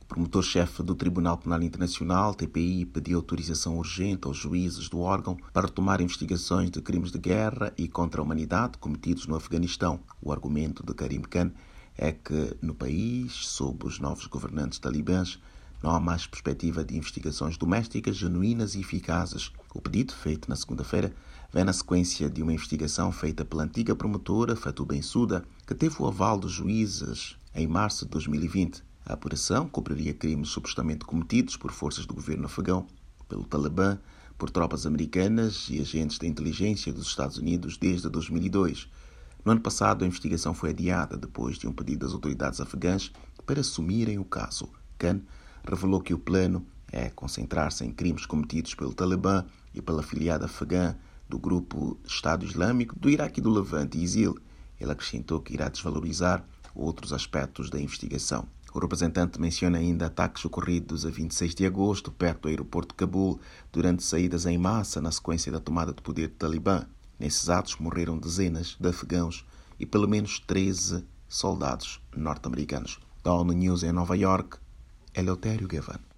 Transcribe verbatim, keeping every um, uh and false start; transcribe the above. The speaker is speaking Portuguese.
O promotor-chefe do Tribunal Penal Internacional, T P I, pediu autorização urgente aos juízes do órgão para retomar investigações de crimes de guerra e contra a humanidade cometidos no Afeganistão. O argumento de Karim Khan é que, no país, sob os novos governantes talibãs, não há mais perspectiva de investigações domésticas genuínas e eficazes. O pedido, feito na segunda-feira, vem na sequência de uma investigação feita pela antiga promotora Fatou Bensouda, que teve o aval dos juízes em março de dois mil e vinte. A apuração cobriria crimes supostamente cometidos por forças do governo afegão, pelo Talibã, por tropas americanas e agentes da inteligência dos Estados Unidos desde dois mil e dois. No ano passado, a investigação foi adiada depois de um pedido das autoridades afegãs para assumirem o caso. Khan revelou que o plano é concentrar-se em crimes cometidos pelo Talibã e pela afiliada afegã do grupo Estado Islâmico do Iraque e do Levante, I S I L. Ele acrescentou que irá desvalorizar outros aspectos da investigação. O representante menciona ainda ataques ocorridos a vinte e seis de agosto, perto do aeroporto de Cabul, durante saídas em massa na sequência da tomada de poder do Talibã. Nesses atos morreram dezenas de afegãos e pelo menos treze soldados norte-americanos. Da ONU News em Nova York, Eleutério Gavan.